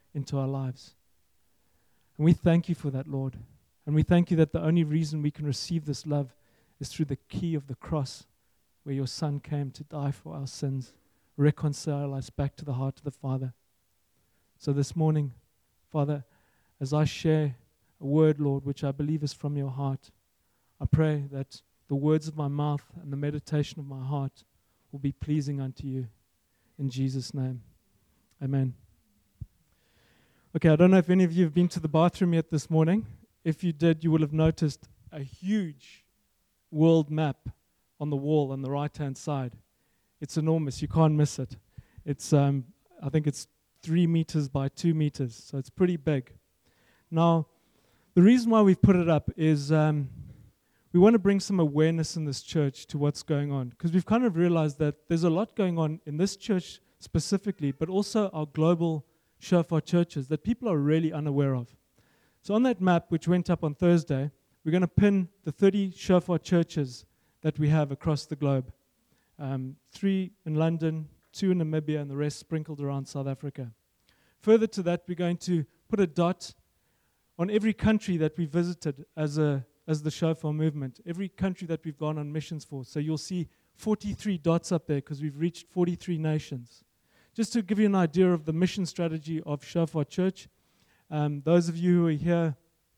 into our lives. And we thank you for that, Lord. And we thank you that the only reason we can receive this love is through the key of the cross, where your Son came to die for our sins, reconcile us back to the heart of the Father. So this morning, Father, as I share a word, Lord, which I believe is from your heart, I pray that the words of my mouth and the meditation of my heart will be pleasing unto you. In Jesus' name, amen. Okay, I don't know if any of you have been to the bathroom yet this morning. If you did, you will have noticed a huge world map on the wall on the right-hand side. It's enormous. You can't miss it. It's, I think it's 3 meters by 2 meters, so it's pretty big. Now, the reason why we've put it up is we want to bring some awareness in this church to what's going on, because we've kind of realized that there's a lot going on in this church specifically, but also our global Shofar churches that people are really unaware of. So on that map, which went up on Thursday, we're going to pin the 30 Shofar churches that we have across the globe. 3 in London, 2 in Namibia, and the rest sprinkled around South Africa. Further to that, we're going to put a dot on every country that we visited as the Shofar movement, every country that we've gone on missions for. So you'll see 43 dots up there because we've reached 43 nations. Just to give you an idea of the mission strategy of Shofar Church, those of you who are here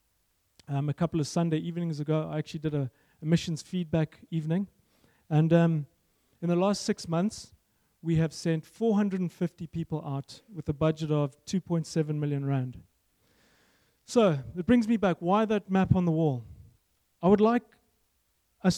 a couple of Sunday evenings ago, I actually did a missions feedback evening. And in the last 6 months, we have sent 450 people out with a budget of 2.7 million rand. So it brings me back. Why that map on the wall? I would like us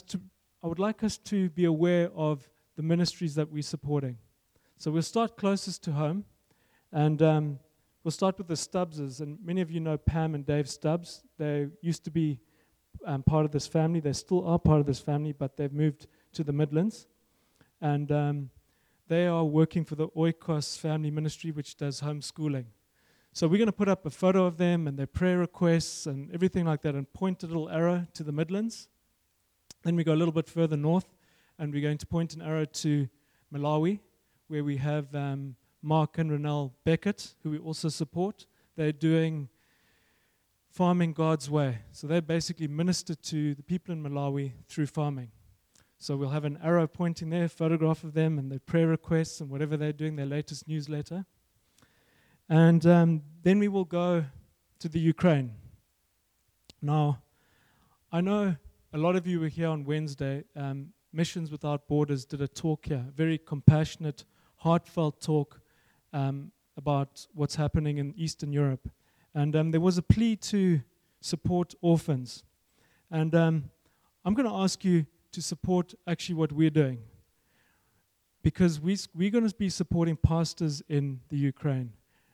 to be aware of the ministries that we're supporting. So we'll start closest to home, and we'll start with the Stubbses. And many of you know Pam and Dave Stubbs. They used to be part of this family. They still are part of this family, but they've moved to the Midlands. And they are working for the Oikos family ministry, which does homeschooling. So we're going to put up a photo of them and their prayer requests and everything like that and point a little arrow to the Midlands. Then we go a little bit further north, and we're going to point an arrow to Malawi, where we have Mark and Renelle Beckett, who we also support. They're doing farming God's way. So they basically minister to the people in Malawi through farming. So we'll have an arrow pointing there, a photograph of them and their prayer requests and whatever they're doing, their latest newsletter. And then we will go to the Ukraine. Now, I know a lot of you were here on Wednesday. Missions Without Borders did a talk here, a very compassionate, heartfelt talk about what's happening in Eastern Europe. And there was a plea to support orphans. And I'm going to ask you to support actually what we're doing, because we're going to be supporting pastors in the Ukraine.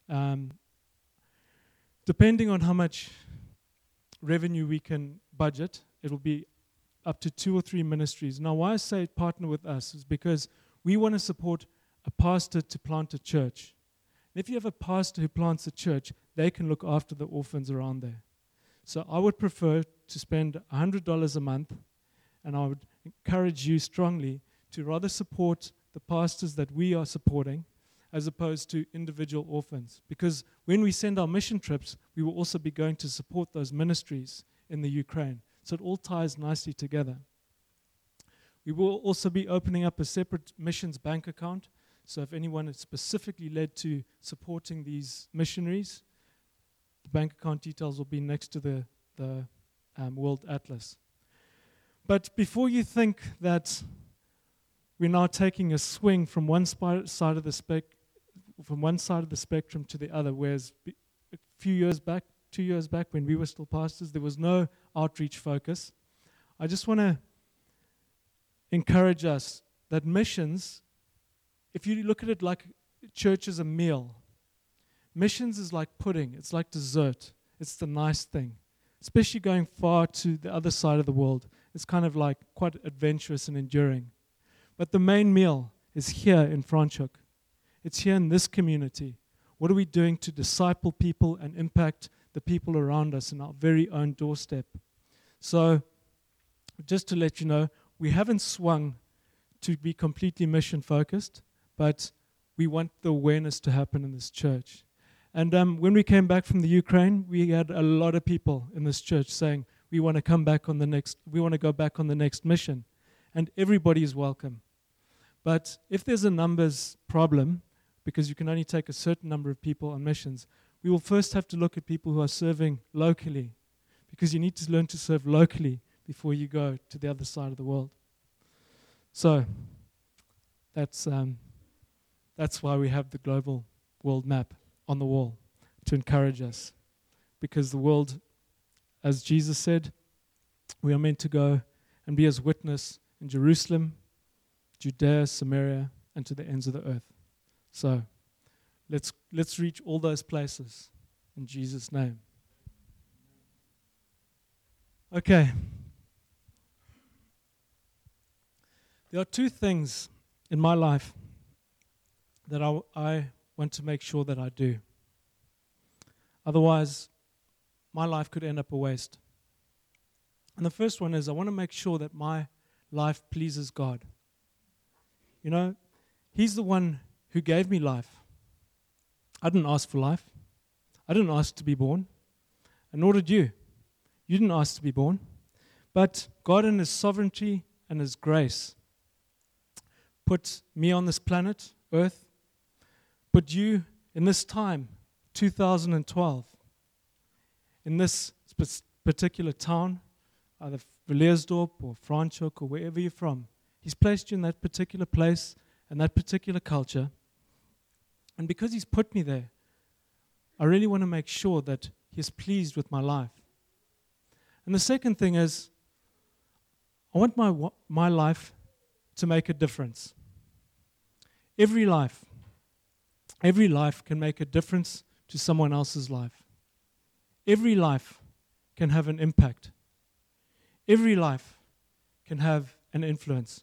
Depending on how much revenue we can budget, it will be up to 2 or 3 ministries. Now, why I say partner with us is because we want to support a pastor to plant a church. And if you have a pastor who plants a church, they can look after the orphans around there. So I would prefer to spend $100 a month, and I would encourage you strongly to rather support the pastors that we are supporting as opposed to individual orphans. Because when we send our mission trips, we will also be going to support those ministries in the Ukraine. So it all ties nicely together. We will also be opening up a separate missions bank account. So if anyone is specifically led to supporting these missionaries, the bank account details will be next to the World Atlas. But before you think that we're now taking a swing from one side of the spectrum to the other, whereas a few years back, 2 years back, when we were still pastors, there was no outreach focus. I just want to encourage us that missions, if you look at it like church is a meal, missions is like pudding. It's like dessert. It's the nice thing. Especially going far to the other side of the world. It's kind of like quite adventurous and enduring. But the main meal is here in Franschhoek. It's here in this community. What are we doing to disciple people and impact the people around us in our very own doorstep? So, just to let you know, we haven't swung to be completely mission focused, but we want the awareness to happen in this church. And when we came back from the Ukraine, we had a lot of people in this church saying, we want to go back on the next mission. And everybody is welcome. But if there's a numbers problem, because you can only take a certain number of people on missions, we will first have to look at people who are serving locally, because you need to learn to serve locally before you go to the other side of the world. So that's why we have the global world map on the wall, to encourage us. Because the world, as Jesus said, we are meant to go and be his witness in Jerusalem, Judea, Samaria, and to the ends of the earth. So let's reach all those places in Jesus' name. Okay. There are two things in my life that I want to make sure that I do. Otherwise, my life could end up a waste. And the first one is I want to make sure that my life pleases God. You know, he's the one who gave me life. I didn't ask for life. I didn't ask to be born. And nor did you. You didn't ask to be born. But God in his sovereignty and his grace put me on this planet, Earth, put you in this time, 2012, in this particular town, either Villersdorp or Franschhoek or wherever you're from. He's placed you in that particular place and that particular culture. And because he's put me there, I really want to make sure that he's pleased with my life. And the second thing is, I want my life to make a difference. Every life can make a difference to someone else's life. Every life can have an impact. Every life can have an influence.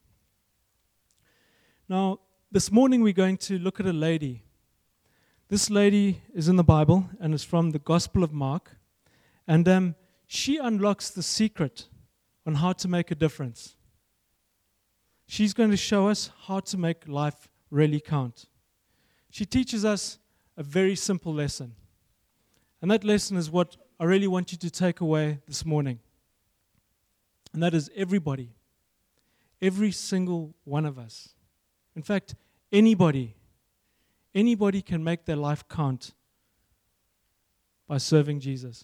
Now, this morning we're going to look at a lady. This lady is in the Bible and is from the Gospel of Mark. And she unlocks the secret on how to make a difference. She's going to show us how to make life really count. She teaches us a very simple lesson. And that lesson is what I really want you to take away this morning. And that is everybody, every single one of us. In fact, anybody can make their life count by serving Jesus.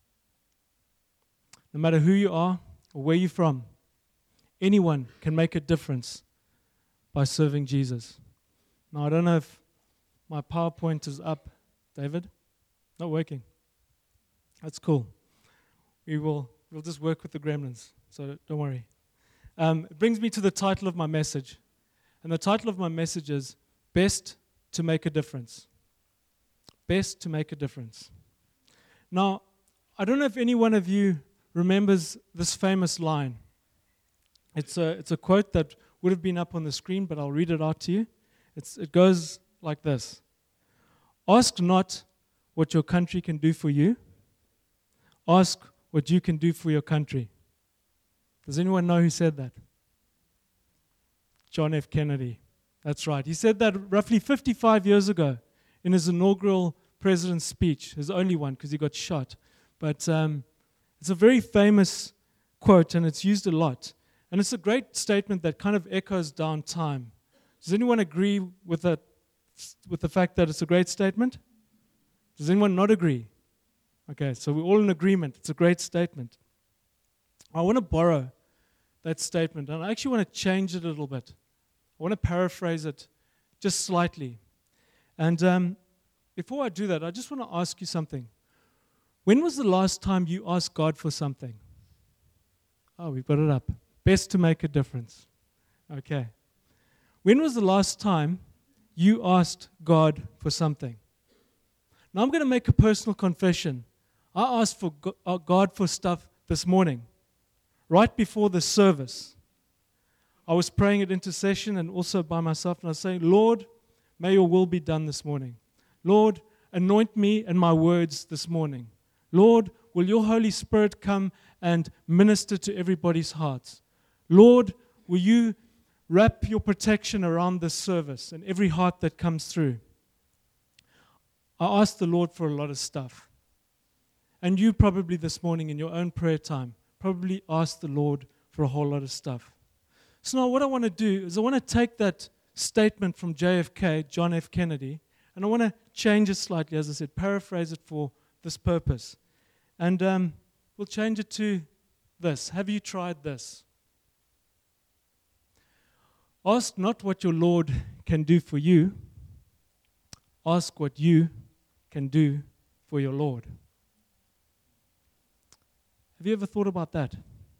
No matter who you are or where you're from, anyone can make a difference by serving Jesus. Now, I don't know if my PowerPoint is up, David. Not working. That's cool. We'll just work with the gremlins, so don't worry. It brings me to the title of my message. And the title of my message is Best to Make a Difference. Best to Make a Difference. Now, I don't know if any one of you remembers this famous line. It's a quote that would have been up on the screen, but I'll read it out to you. It goes like this. Ask not what your country can do for you. Ask what you can do for your country. Does anyone know who said that? John F. Kennedy. That's right. He said that roughly 55 years ago in his inaugural president's speech, his only one because he got shot. But it's a very famous quote and it's used a lot. And it's a great statement that kind of echoes down time. Does anyone agree with that, with the fact that it's a great statement? Does anyone not agree? Okay, so we're all in agreement. It's a great statement. I want to borrow that statement, and I actually want to change it a little bit. I want to paraphrase it just slightly. And before I do that, I just want to ask you something. When was the last time you asked God for something? Oh, we've got it up. Best to make a difference. Okay. When was the last time you asked God for something? Now I'm going to make a personal confession. I asked for God for stuff this morning, right before the service. I was praying at intercession and also by myself, and I was saying, Lord, may your will be done this morning. Lord, anoint me and my words this morning. Lord, will your Holy Spirit come and minister to everybody's hearts? Lord, will you wrap your protection around this service and every heart that comes through? I asked the Lord for a lot of stuff. And you probably this morning in your own prayer time probably asked the Lord for a whole lot of stuff. So now what I want to do is I want to take that statement from JFK, John F. Kennedy, and I want to change it slightly, as I said, paraphrase it for this purpose. And we'll change it to this. Have you tried this? Ask not what your Lord can do for you. Ask what you can do for your Lord. Have you ever thought about that?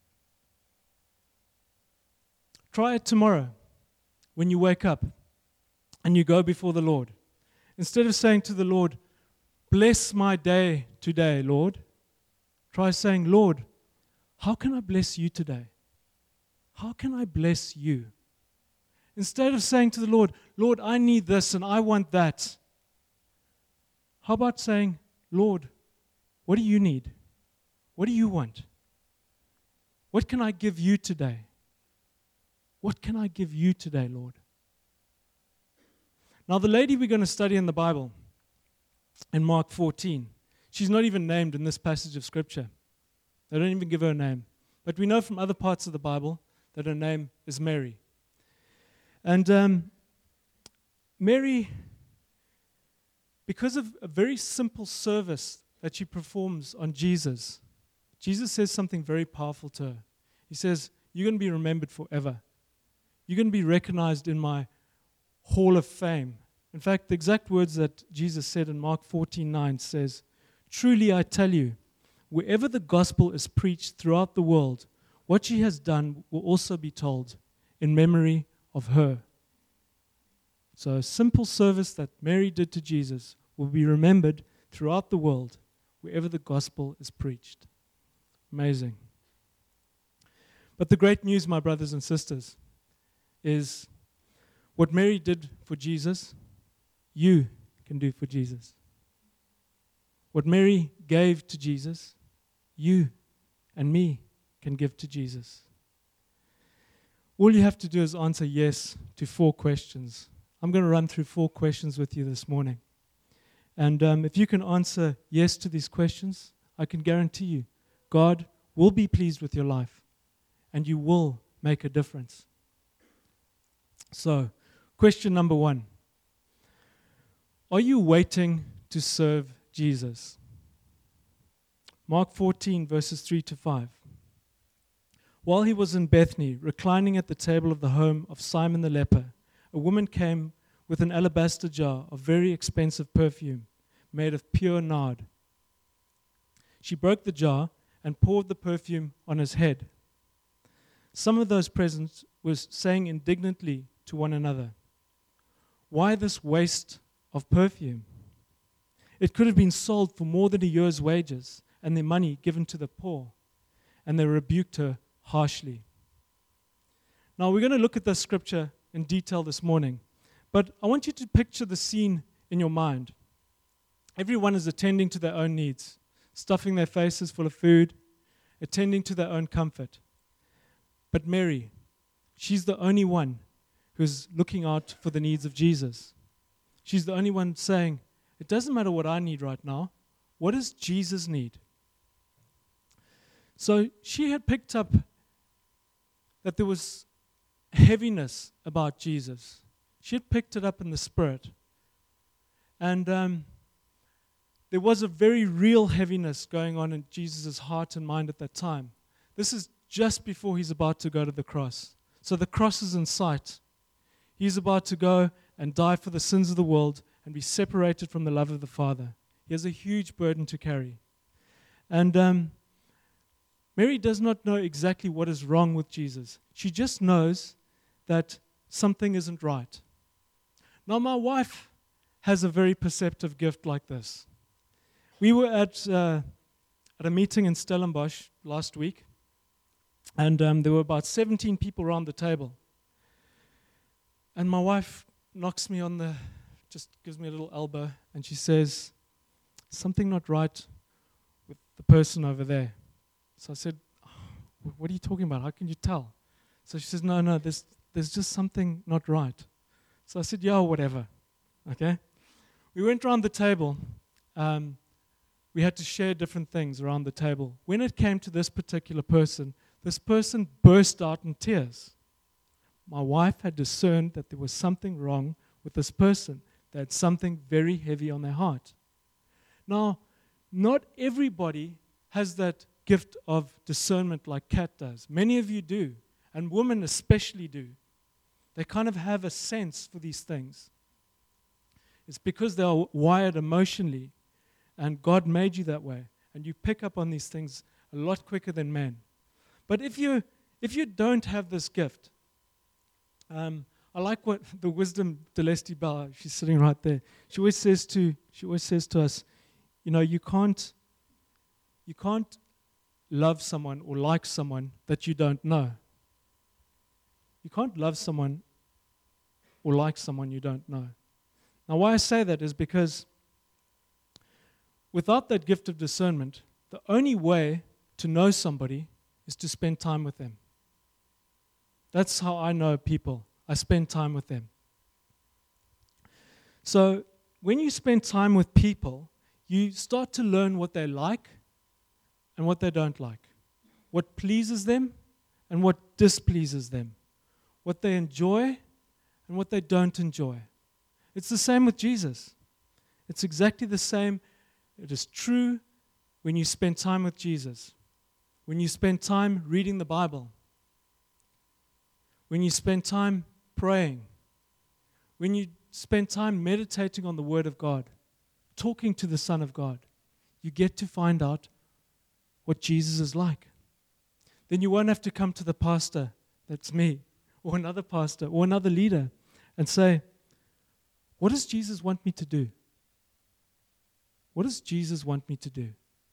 Try it tomorrow when you wake up and you go before the Lord. Instead of saying to the Lord, bless my day today, Lord, try saying, Lord, how can I bless you today? How can I bless you? Instead of saying to the Lord, Lord, I need this and I want that. How about saying, Lord, what do you need? What do you want? What can I give you today? What can I give you today, Lord? Now, the lady we're going to study in the Bible, in Mark 14, she's not even named in this passage of Scripture. They don't even give her a name. But we know from other parts of the Bible that her name is Mary. And Mary, because of a very simple service that she performs on Jesus, Jesus says something very powerful to her. He says, you're going to be remembered forever. You're going to be recognized in my hall of fame. In fact, the exact words that Jesus said in Mark 14:9 says, truly I tell you, wherever the gospel is preached throughout the world, what she has done will also be told in memory of her. So a simple service that Mary did to Jesus will be remembered throughout the world, wherever the gospel is preached. Amazing. But the great news, my brothers and sisters, is what Mary did for Jesus, you can do for Jesus. What Mary gave to Jesus, you and me can give to Jesus. All you have to do is answer yes to 4 questions. I'm going to run through 4 questions with you this morning. And if you can answer yes to these questions, I can guarantee you, God will be pleased with your life and you will make a difference. So, question number 1. Are you waiting to serve Jesus? Mark 14, verses 3-5. While he was in Bethany, reclining at the table of the home of Simon the leper, a woman came with an alabaster jar of very expensive perfume made of pure nard. She broke the jar and poured the perfume on his head. Some of those present were saying indignantly to one another, why this waste of perfume? It could have been sold for more than a year's wages and their money given to the poor. And they rebuked her harshly. Now we're going to look at this scripture in detail this morning, but I want you to picture the scene in your mind. Everyone is attending to their own needs, stuffing their faces full of food, attending to their own comfort. But Mary, she's the only one who's looking out for the needs of Jesus. She's the only one saying, it doesn't matter what I need right now. What does Jesus need? So she had picked up that there was heaviness about Jesus. She had picked it up in the spirit. And there was a very real heaviness going on in Jesus' heart and mind at that time. This is just before he's about to go to the cross. So the cross is in sight. He's about to go and die for the sins of the world and be separated from the love of the Father. He has a huge burden to carry. And Mary does not know exactly what is wrong with Jesus. She just knows that something isn't right. Now, my wife has a very perceptive gift like this. We were at a meeting in Stellenbosch last week, and there were about 17 people around the table. And my wife knocks me just gives me a little elbow, and she says, something not right with the person over there. So I said, what are you talking about? How can you tell? So she says, no, there's just something not right. So I said, yeah, whatever. Okay? We went around the table. We had to share different things around the table. When it came to this particular person, this person burst out in tears. My wife had discerned that there was something wrong with this person. They had something very heavy on their heart. Now, not everybody has that gift of discernment like Kat does. Many of you do, and women especially do. They kind of have a sense for these things. It's because they are wired emotionally, and God made you that way, and you pick up on these things a lot quicker than men. But if you don't have this gift, I like what the wisdom Delesti Bell, she's sitting right there. She always says to us, you can't love someone or like someone that you don't know. You can't love someone or like someone you don't know. Now, why I say that is because without that gift of discernment, the only way to know somebody is to spend time with them. That's how I know people. I spend time with them. So when you spend time with people, you start to learn what they like and what they don't like, what pleases them and what displeases them, what they enjoy and what they don't enjoy. It's the same with Jesus. It's exactly the same. It is true when you spend time with Jesus, when you spend time reading the Bible, when you spend time praying, when you spend time meditating on the Word of God, talking to the Son of God, you get to find out what Jesus is like. Then you won't have to come to the pastor, that's me, or another pastor, or another leader, and say, what does Jesus want me to do? What does Jesus want me to do?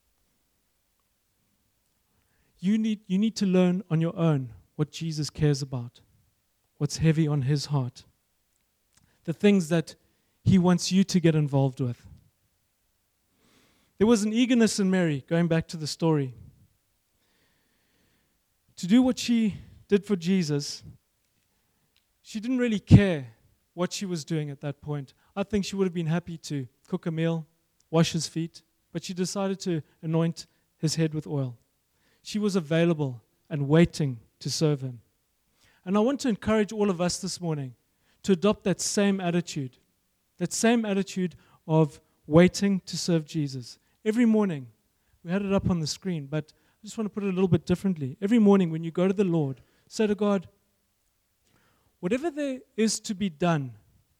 You need to learn on your own what Jesus cares about, what's heavy on his heart, the things that he wants you to get involved with. There was an eagerness in Mary, going back to the story, to do what she did for Jesus. She didn't really care what she was doing at that point. I think she would have been happy to cook a meal, wash his feet, but she decided to anoint his head with oil. She was available and waiting to serve him. And I want to encourage all of us this morning to adopt that same attitude of waiting to serve Jesus. Every morning, we had it up on the screen, but I just want to put it a little bit differently. Every morning when you go to the Lord, say to God, whatever there is to be done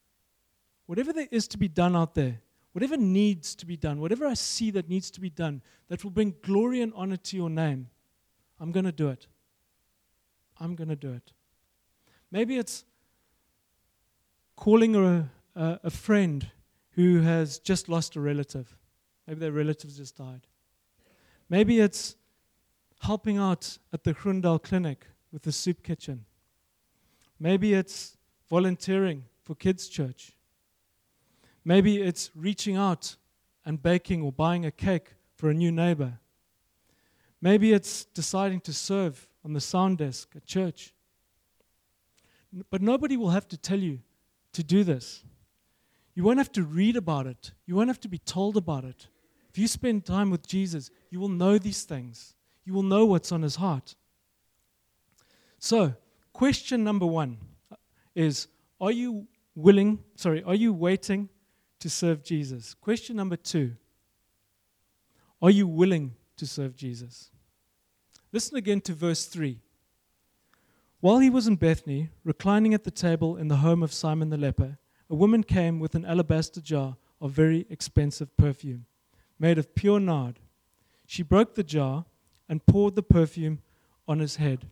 out there, whatever needs to be done, whatever I see that needs to be done, that will bring glory and honor to your name, I'm going to do it. I'm going to do it. Maybe it's calling a friend who has just lost a relative. Maybe their relatives just died. Maybe it's helping out at the Grondal Clinic with the soup kitchen. Maybe it's volunteering for kids' church. Maybe it's reaching out and baking or buying a cake for a new neighbor. Maybe it's deciding to serve on the sound desk at church. But nobody will have to tell you to do this. You won't have to read about it. You won't have to be told about it. If you spend time with Jesus, you will know these things. You will know what's on his heart. So, question number 1 is, are you waiting to serve Jesus? Question number 2, are you willing to serve Jesus? Listen again to verse 3. While he was in Bethany, reclining at the table in the home of Simon the leper, a woman came with an alabaster jar of very expensive perfume, made of pure nard. She broke the jar and poured the perfume on his head.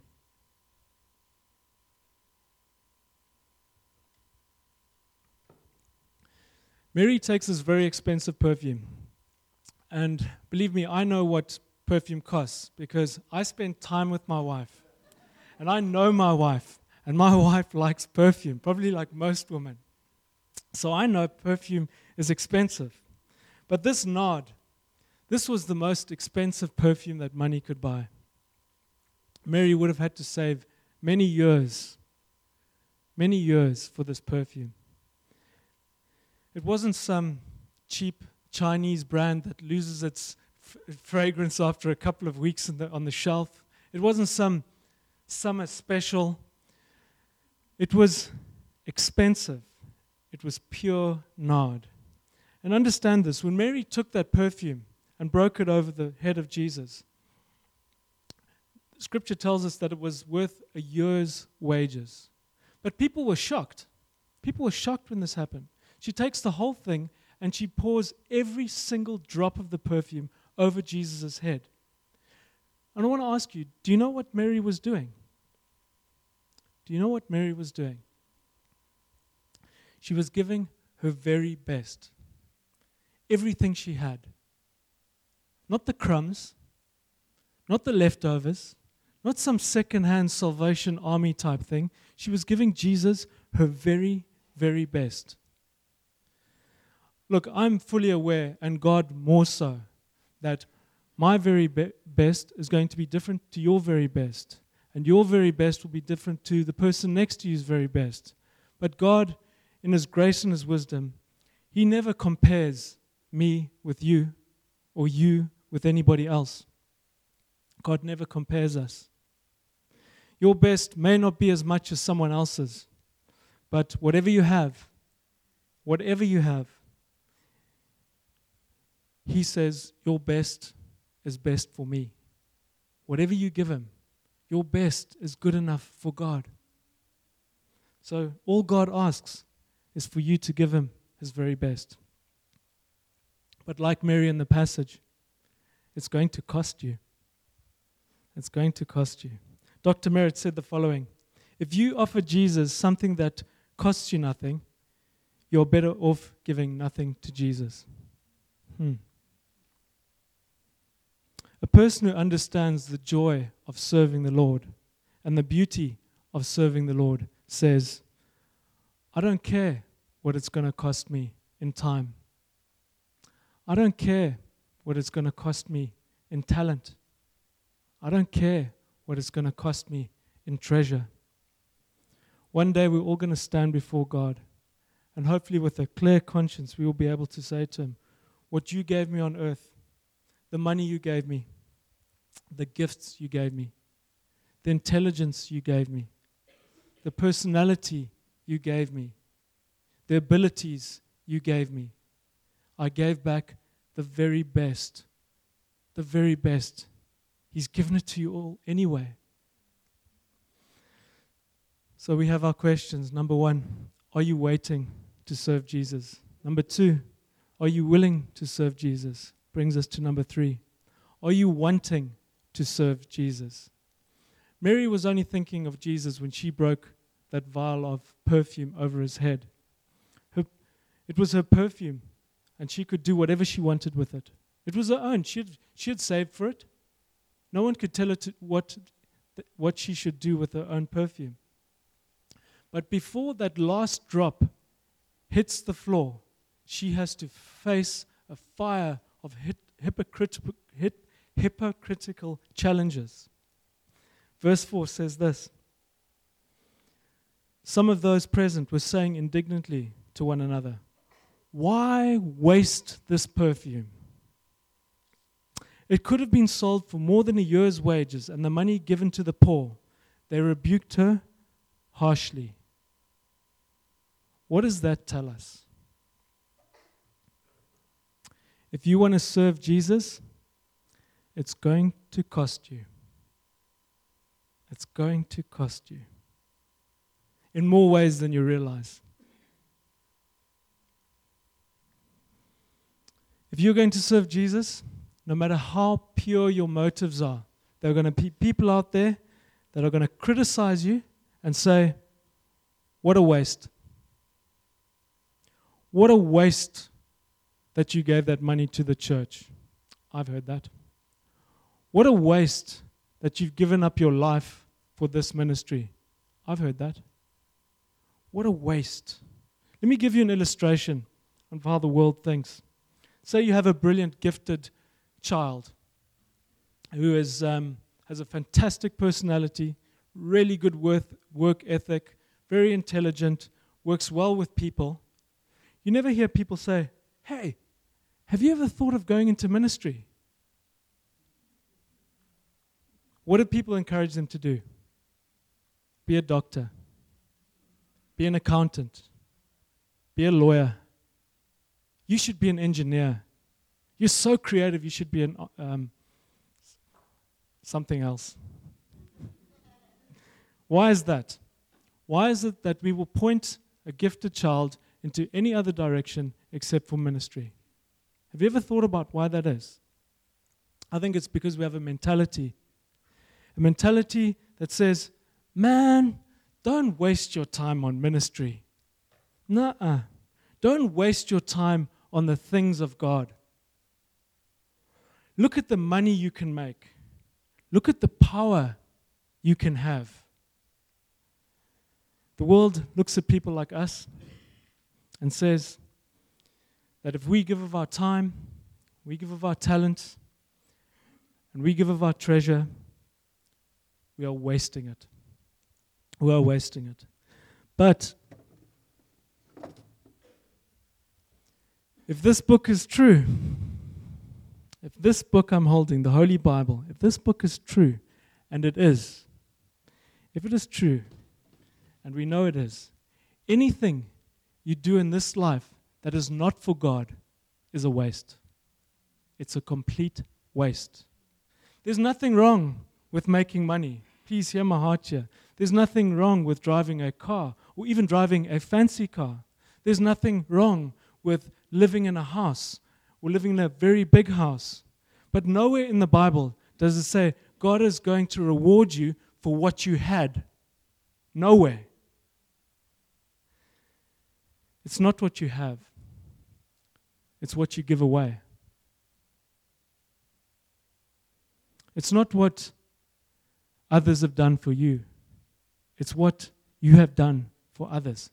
Mary takes this very expensive perfume. And believe me, I know what perfume costs because I spend time with my wife. And I know my wife. And my wife likes perfume, probably like most women. So I know perfume is expensive. But this nard, this was the most expensive perfume that money could buy. Mary would have had to save many years for this perfume. It wasn't some cheap Chinese brand that loses its fragrance after a couple of weeks on the shelf. It wasn't some summer special. It was expensive. It was pure nard. And understand this, when Mary took that perfume and broke it over the head of Jesus, Scripture tells us that it was worth a year's wages. But people were shocked. People were shocked when this happened. She takes the whole thing and she pours every single drop of the perfume over Jesus' head. And I want to ask you, do you know what Mary was doing? Do you know what Mary was doing? She was giving her very best. Everything she had. Not the crumbs, not the leftovers, not some second-hand Salvation Army type thing. She was giving Jesus her very, very best. Look, I'm fully aware, and God more so, that my very best is going to be different to your very best. And your very best will be different to the person next to you's very best. But God, in His grace and His wisdom, He never compares me with you or you with anybody else. God never compares us. Your best may not be as much as someone else's, but whatever you have, He says, your best is best for me. Whatever you give Him, your best is good enough for God. So all God asks is for you to give Him His very best. But like Mary in the passage, it's going to cost you. It's going to cost you. Dr. Merritt said the following: if you offer Jesus something that costs you nothing, you're better off giving nothing to Jesus. A person who understands the joy of serving the Lord and the beauty of serving the Lord says, I don't care what it's going to cost me in time. I don't care what it's going to cost me in talent. I don't care what it's going to cost me in treasure. One day we're all going to stand before God, and hopefully with a clear conscience we will be able to say to Him, what you gave me on earth, the money you gave me, the gifts you gave me, the intelligence you gave me, the personality you gave me, the abilities you gave me, I gave back the very best. The very best. He's given it to you all anyway. So we have our questions. Number 1, are you waiting to serve Jesus? Number 2, are you willing to serve Jesus? Brings us to number 3. Are you wanting to serve Jesus? Mary was only thinking of Jesus when she broke that vial of perfume over His head. It was her perfume, and she could do whatever she wanted with it. It was her own. She had saved for it. No one could tell her what she should do with her own perfume. But before that last drop hits the floor, she has to face a fire of hypocritical challenges. Verse 4 says this: some of those present were saying indignantly to one another, why waste this perfume? It could have been sold for more than a year's wages and the money given to the poor. They rebuked her harshly. What does that tell us? If you want to serve Jesus, it's going to cost you. It's going to cost you. In more ways than you realize. If you're going to serve Jesus, no matter how pure your motives are, there are going to be people out there that are going to criticize you and say, what a waste. What a waste that you gave that money to the church. I've heard that. What a waste that you've given up your life for this ministry. I've heard that. What a waste. Let me give you an illustration on how the world thinks. Say you have a brilliant, gifted child who has a fantastic personality, really good work ethic, very intelligent, works well with people. You never hear people say, hey, Have you ever thought of going into ministry? What do people encourage them to do? Be a doctor. Be an accountant. Be a lawyer. You should be an engineer. You're so creative, you should be an something else. Why is that? Why is it that we will point a gifted child into any other direction except for ministry? Have you ever thought about why that is? I think it's because we have a mentality that says, man, don't waste your time on ministry. Nuh-uh. Don't waste your time on the things of God. Look at the money you can make. Look at the power you can have. The world looks at people like us and says that if we give of our time, we give of our talent, and we give of our treasure, we are wasting it. We are wasting it. But if this book is true, if this book I'm holding, the Holy Bible, if this book is true, and it is, if it is true, and we know it is, anything you do in this life that is not for God is a waste. It's a complete waste. There's nothing wrong with making money. Please hear my heart here. There's nothing wrong with driving a car or even driving a fancy car. There's nothing wrong with living in a house or living in a very big house. But nowhere in the Bible does it say God is going to reward you for what you had. Nowhere. It's not what you have. It's what you give away. It's not what others have done for you. It's what you have done for others.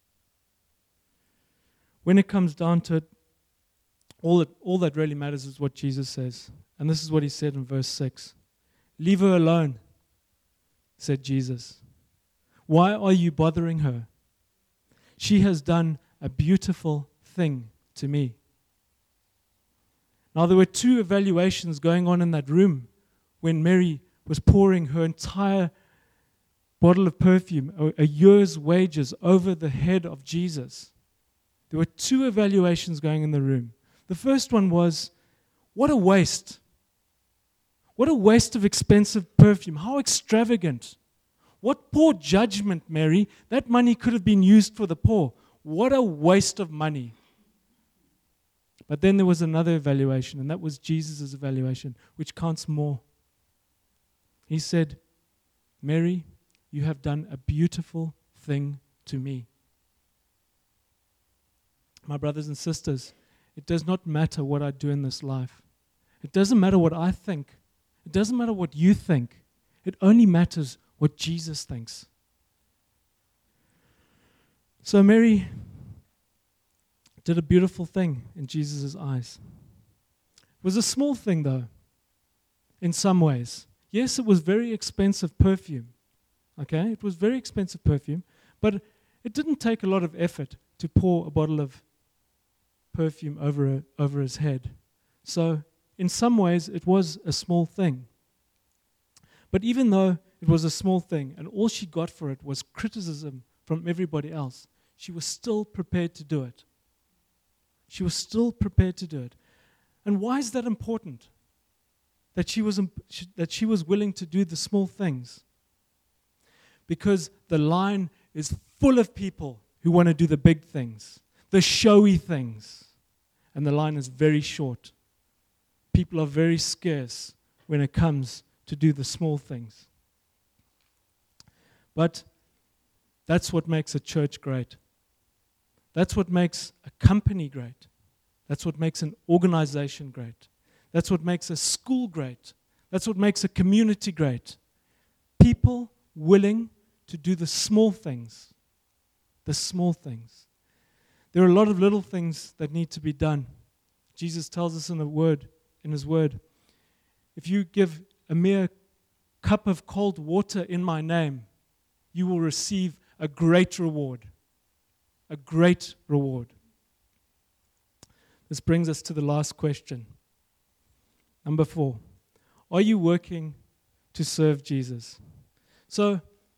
When it comes down to it, all that really matters is what Jesus says. And this is what he said in verse 6. Leave her alone, said Jesus. Why are you bothering her? She has done a beautiful thing to me. Now, there were two evaluations going on in that room when Mary was pouring her entire bottle of perfume, a year's wages, over the head of Jesus. There were two evaluations going in the room. The first one was, what a waste. What a waste of expensive perfume. How extravagant. What poor judgment, Mary. That money could have been used for the poor. What a waste of money. But then there was another evaluation, and that was Jesus' evaluation, which counts more. He said, Mary, you have done a beautiful thing to me. My brothers and sisters, it does not matter what I do in this life. It doesn't matter what I think. It doesn't matter what you think. It only matters what Jesus thinks. So Mary did a beautiful thing in Jesus' eyes. It was a small thing, though, in some ways. Yes, it was very expensive perfume. Okay, it was very expensive perfume, but it didn't take a lot of effort to pour a bottle of perfume over his head. So, in some ways, it was a small thing. But even though it was a small thing, and all she got for it was criticism from everybody else, she was still prepared to do it. She was still prepared to do it. And why is that important? That she was willing to do the small things? Because the line is full of people who want to do the big things, the showy things. And the line is very short. People are very scarce when it comes to do the small things. But that's what makes a church great. That's what makes a company great. That's what makes an organization great. That's what makes a school great. That's what makes a community great. People willing to do the small things. The small things. There are a lot of little things that need to be done. Jesus tells us in his word, if you give a mere cup of cold water in my name, you will receive a great reward. A great reward. this brings us to the last question. Number 4. Are you working to serve Jesus? So,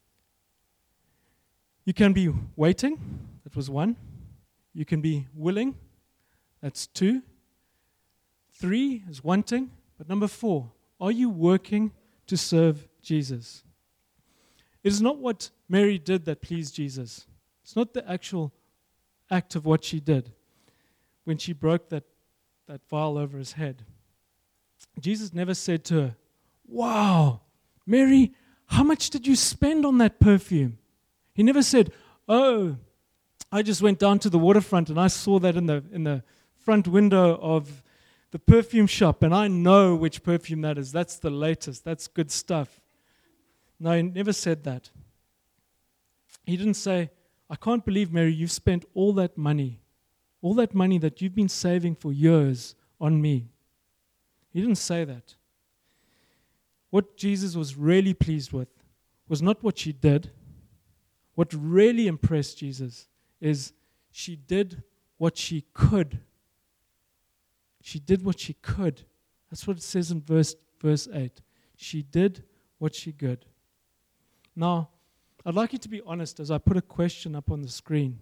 you can be waiting. That was 1. You can be willing. That's 2. 3 is wanting. But number 4, are you working to serve Jesus? It is not what Mary did that pleased Jesus. It's not the actual act of what she did when she broke that vial over his head. Jesus never said to her, "Wow, Mary, how much did you spend on that perfume?" He never said, "Oh, I just went down to the waterfront and I saw that in the front window of the perfume shop and I know which perfume that is. That's the latest. That's good stuff." No, he never said that. He didn't say, "I can't believe, Mary, you've spent all that money that you've been saving for years on me." He didn't say that. What Jesus was really pleased with was not what she did. What really impressed Jesus is she did what she could. She did what she could. That's what it says in verse 8. She did what she could. Now, I'd like you to be honest as I put a question up on the screen.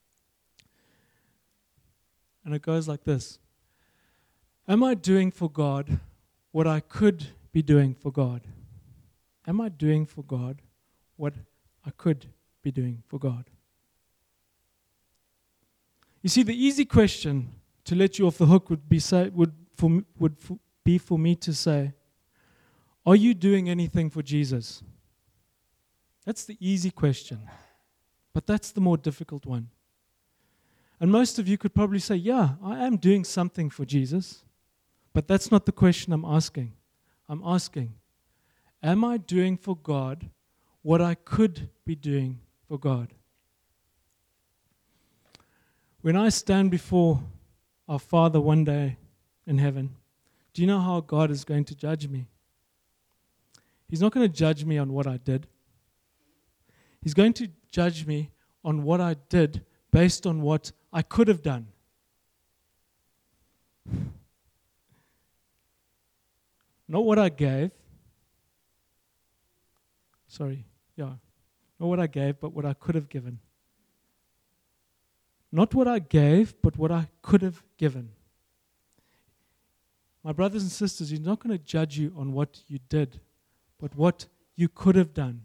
And it goes like this. Am I doing for God what I could be doing for God? Am I doing for God what I could be doing for God? You see, the easy question to let you off the hook would be for me to say, are you doing anything for Jesus? That's the easy question. But that's the more difficult one. And most of you could probably say, yeah, I am doing something for Jesus. But that's not the question I'm asking. I'm asking, am I doing for God what I could be doing for God? When I stand before our Father one day in heaven, do you know how God is going to judge me? He's not going to judge me on what I did. He's going to judge me on what I did based on what I could have done. Not what I gave. Not what I gave, but what I could have given. Not what I gave, but what I could have given. My brothers and sisters, He's not going to judge you on what you did, but what you could have done.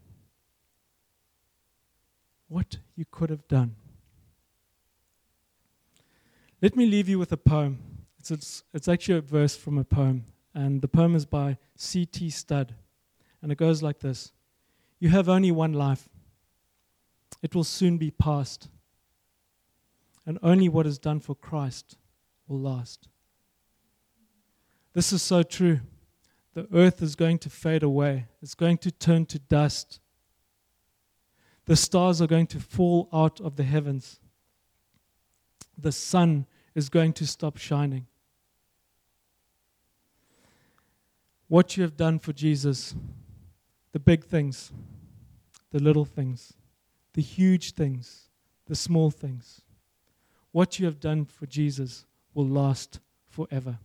What you could have done. Let me leave you with a poem. It's actually a verse from a poem. And the poem is by C.T. Studd. And it goes like this. You have only one life. It will soon be past. And only what is done for Christ will last. This is so true. The earth is going to fade away. It's going to turn to dust. The stars are going to fall out of the heavens. The sun is going to stop shining. What you have done for Jesus, the big things, the little things, the huge things, the small things, what you have done for Jesus will last forever.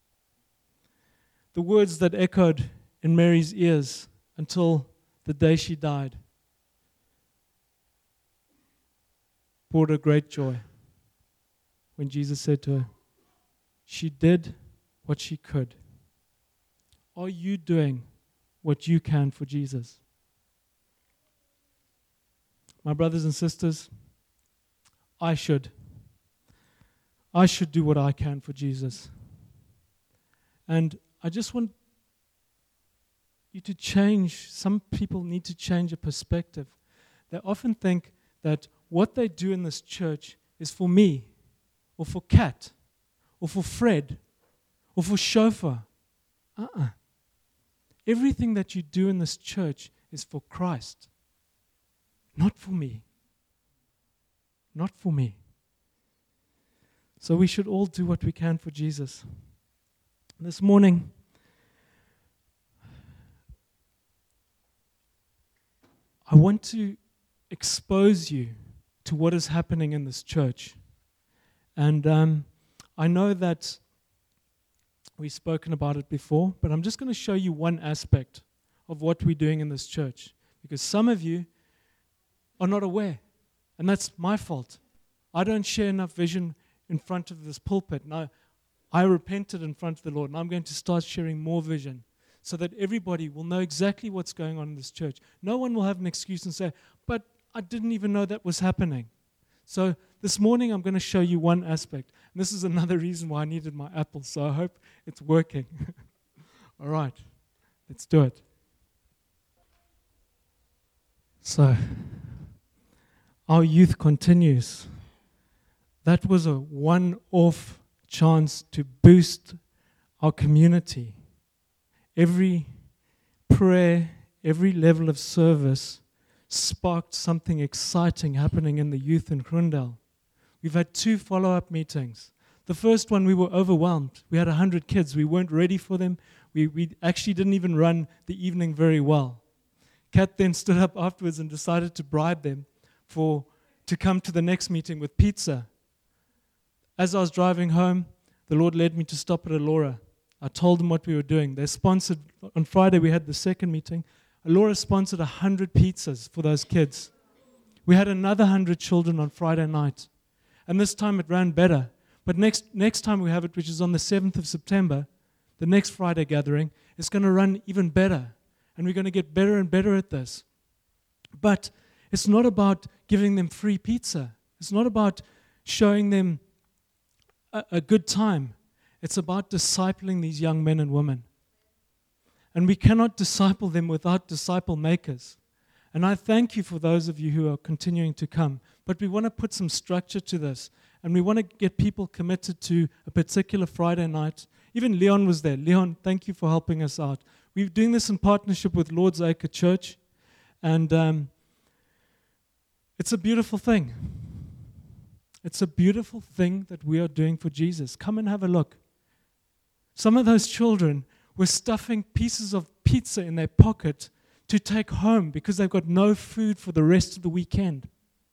The words that echoed in Mary's ears until the day she died brought her great joy when Jesus said to her, she did what she could. Are you doing what you can for Jesus? My brothers and sisters, I should do what I can for Jesus. And I just want you to change. Some people need to change a perspective. They often think that what they do in this church is for me, or for Kat, or for Fred, or for Chauffeur. Everything that you do in this church is for Christ, not for me. Not for me. So we should all do what we can for Jesus. This morning, I want to expose you to what is happening in this church. And I know that we've spoken about it before, but I'm just going to show you one aspect of what we're doing in this church, because some of you are not aware, and that's my fault. I don't share enough vision in front of this pulpit. Now, I repented in front of the Lord, and I'm going to start sharing more vision so that everybody will know exactly what's going on in this church. No one will have an excuse and say, but I didn't even know that was happening. So this morning I'm going to show you one aspect. And this is another reason why I needed my apple, so I hope it's working. All right, let's do it. So, our youth continues. That was a one-off chance to boost our community. Every prayer, every level of service sparked something exciting happening in the youth in Grondel. We've had 2 follow-up meetings. The first one, we were overwhelmed. We had 100 kids. We weren't ready for them. We actually didn't even run the evening very well. Kat then stood up afterwards and decided to bribe them to come to the next meeting with pizza. As I was driving home, the Lord led me to stop at Alora. I told them what we were doing. They sponsored, on Friday we had the second meeting. Alora sponsored 100 pizzas for those kids. We had another 100 children on Friday night. And this time it ran better. But next time we have it, which is on the 7th of September, the next Friday gathering, it's going to run even better. And we're going to get better and better at this. But it's not about giving them free pizza. It's not about showing them a good time. It's about discipling these young men and women. And we cannot disciple them without disciple makers. And I thank you for those of you who are continuing to come. But we want to put some structure to this. And we want to get people committed to a particular Friday night. Even Leon was there. Leon, thank you for helping us out. We're doing this in partnership with Lord's Acre Church. And it's a beautiful thing. It's a beautiful thing that we are doing for Jesus. Come and have a look. Some of those children were stuffing pieces of pizza in their pocket to take home because they've got no food for the rest of the weekend.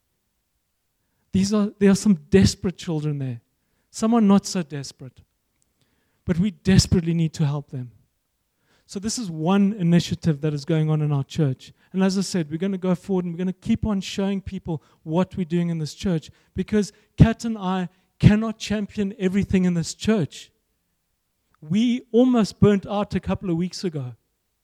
There are some desperate children there. Some are not so desperate. But we desperately need to help them. So this is one initiative that is going on in our church. And as I said, we're going to go forward and we're going to keep on showing people what we're doing in this church, because Kat and I cannot champion everything in this church. We almost burnt out a couple of weeks ago.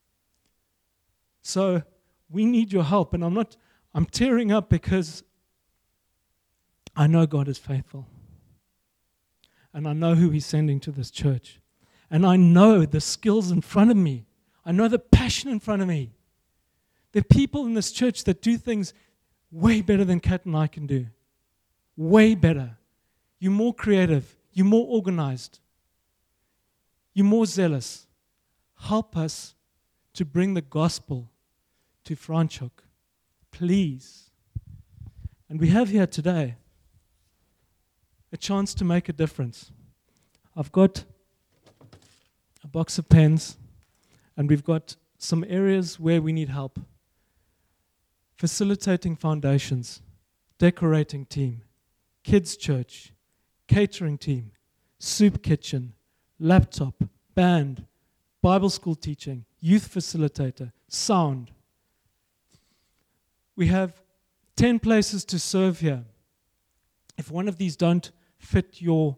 So we need your help. And I'm tearing up because I know God is faithful. And I know who He's sending to this church. And I know the skills in front of me. I know the passion in front of me. There are people in this church that do things way better than Kat and I can do. Way better. You're more creative. You're more organized. You're more zealous. Help us to bring the gospel to Franschhoek. Please. And we have here today a chance to make a difference. I've got a box of pens, and we've got some areas where we need help. Facilitating foundations, decorating team, kids church, catering team, soup kitchen, laptop, band, Bible school teaching, youth facilitator, sound. We have 10 places to serve here. If one of these don't fit your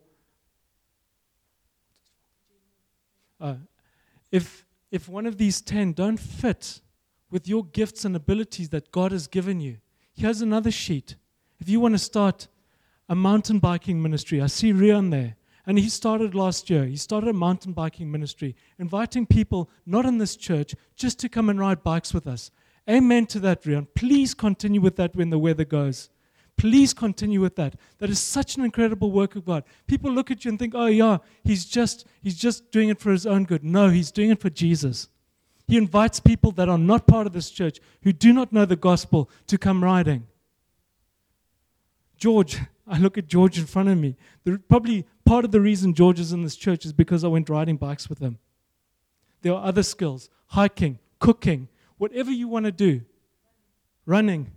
if one of these 10 don't fit with your gifts and abilities that God has given you, here's another sheet. If you want to start a mountain biking ministry, I see Rian there, and he started last year. He started a mountain biking ministry, inviting people not in this church just to come and ride bikes with us. Amen to that, Rian. Please continue with that when the weather goes. Please continue with that. That is such an incredible work of God. People look at you and think, oh yeah, he's just doing it for his own good. No, he's doing it for Jesus. He invites people that are not part of this church, who do not know the gospel, to come riding. George, I look at George in front of me. Probably part of the reason George is in this church is because I went riding bikes with him. There are other skills, hiking, cooking, whatever you want to do, running.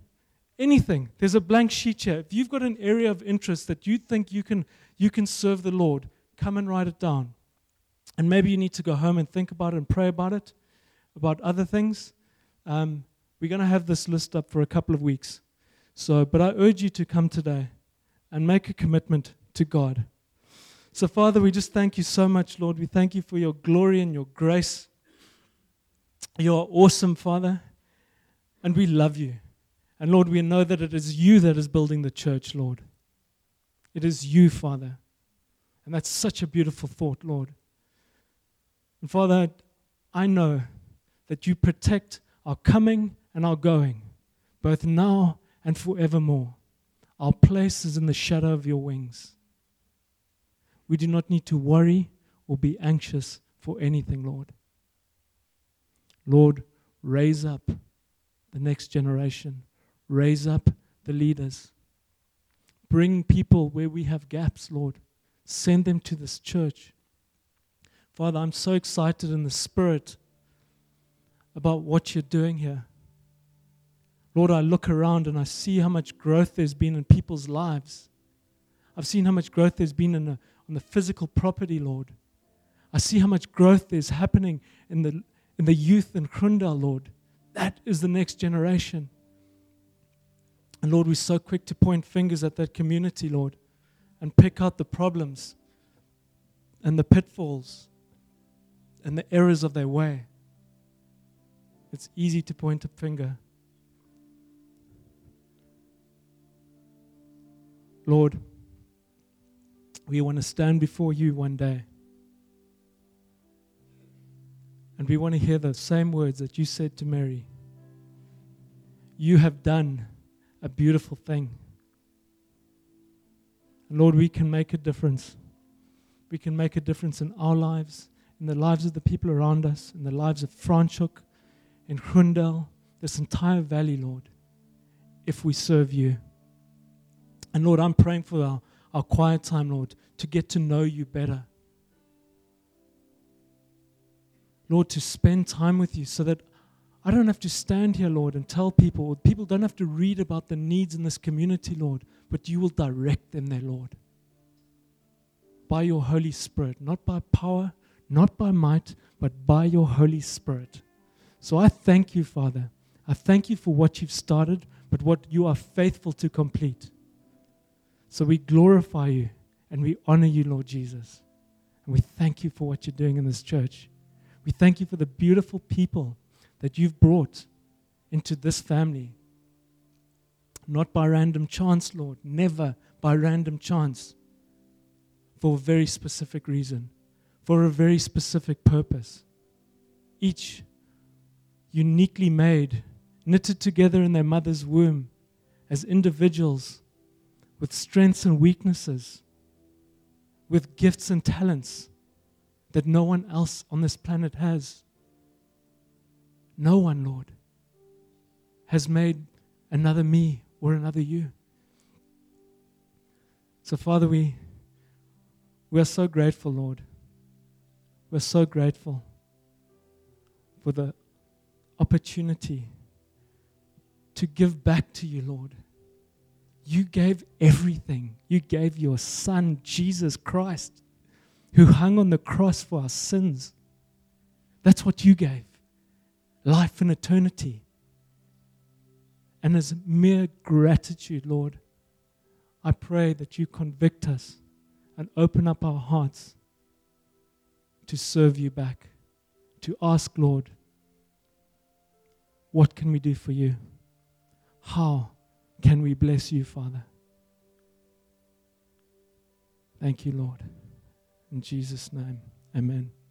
Anything. There's a blank sheet here. If you've got an area of interest that you think you can serve the Lord, come and write it down. And maybe you need to go home and think about it and pray about it, about other things. We're going to have this list up for a couple of weeks. But I urge you to come today and make a commitment to God. So, Father, we just thank you so much, Lord. We thank you for your glory and your grace. You are awesome, Father, and we love you. And, Lord, we know that it is you that is building the church, Lord. It is you, Father. And that's such a beautiful thought, Lord. And, Father, I know that you protect our coming and our going, both now and forevermore. Our place is in the shadow of your wings. We do not need to worry or be anxious for anything, Lord. Lord, raise up the next generation. Raise up the leaders. Bring people where we have gaps, Lord. Send them to this church. Father, I'm so excited in the Spirit about what you're doing here. Lord, I look around and I see how much growth there's been in people's lives. I've seen how much growth there's been on the physical property, Lord. I see how much growth is happening in the youth in Krundal, Lord. That is the next generation. And Lord, we're so quick to point fingers at that community, Lord, and pick out the problems and the pitfalls and the errors of their way. It's easy to point a finger. Lord, we want to stand before you one day. And we want to hear the same words that you said to Mary. You have done a beautiful thing. And Lord, we can make a difference. We can make a difference in our lives, in the lives of the people around us, in the lives of Franschhoek, in Krundal, this entire valley, Lord, if we serve you. And Lord, I'm praying for our quiet time, Lord, to get to know you better. Lord, to spend time with you so that I don't have to stand here, Lord, and tell people. People don't have to read about the needs in this community, Lord, but you will direct them there, Lord. By your Holy Spirit, not by power, not by might, but by your Holy Spirit. So I thank you, Father. I thank you for what you've started, but what you are faithful to complete. So we glorify you and we honor you, Lord Jesus. And we thank you for what you're doing in this church. We thank you for the beautiful people that you've brought into this family. Not by random chance, Lord. Never by random chance. For a very specific reason. For a very specific purpose. Each uniquely made, knitted together in their mother's womb as individuals with strengths and weaknesses, with gifts and talents that no one else on this planet has. No one, Lord, has made another me or another you. So, Father, we are so grateful, Lord. We're so grateful for the opportunity to give back to you, Lord. You gave everything. You gave your Son, Jesus Christ, who hung on the cross for our sins. That's what you gave. Life and eternity. And as mere gratitude, Lord, I pray that you convict us and open up our hearts to serve you back, to ask, Lord, what can we do for you? How can we bless you, Father? Thank you, Lord. In Jesus' name, amen.